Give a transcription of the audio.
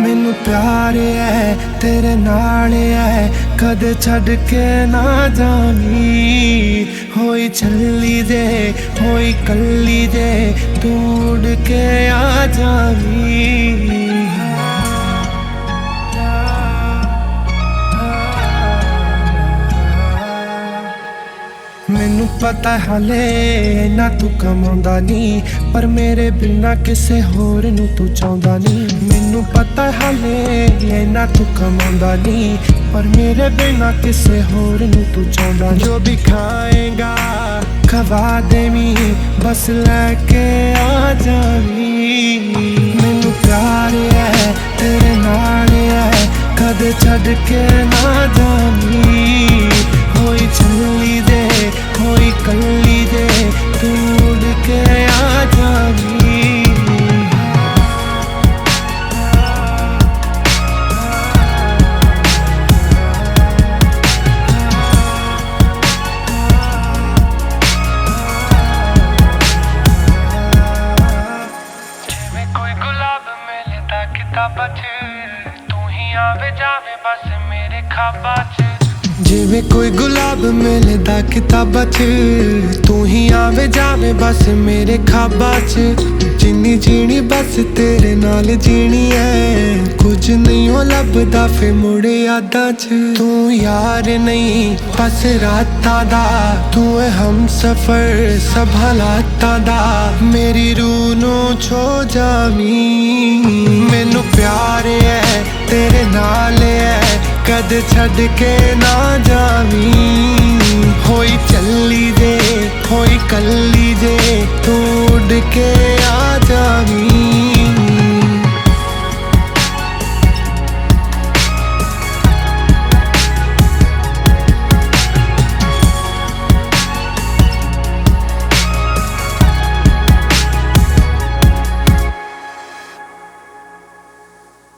मैनू प्यार है तेरे नाल है, कदे छड़ के ना जावी। होई चली जे होई कली जे, तू उड़ के आ जावी। मैनू पता हाले ना तू कमांदा नी, पर मेरे बिना किसे होर नू तू चाहुंदा नी। मैनू पता हाले ना तू कमांदा नी, पर मेरे बिना किसे होर नू तू चाहुंदा नी। जो भी खाएगा खवा देवी, बस लैके आ जावी। मैनू प्यार है तेरे नाल है, कदे छड़ के ना जावी। होई चली दे होई कली दे, तू उड़ के आ जावी। जिवें कोई गुलाब मिलदा किताबां च, तू ही आवे जावे बस मेरे ख्वाबां च। जिवें कोई गुलाब मिलदा किताबां च, तू ही आवे जावे बस मेरे ख्वाबां च। जिन्नी जीनी बस तेरे नाल जीनी है, कुछ नहीं हो लभदा फिर मुड़े यादां च। तू यार नहीं बस रातां दा, तू है हम सफर सब हालातां दा। मेरी रूह नू छो जावी। मैनू प्यार है तेरे नाल है, कदे छड़ के ना जावी। होई चली जे होई कली जे, तू उड़ के आ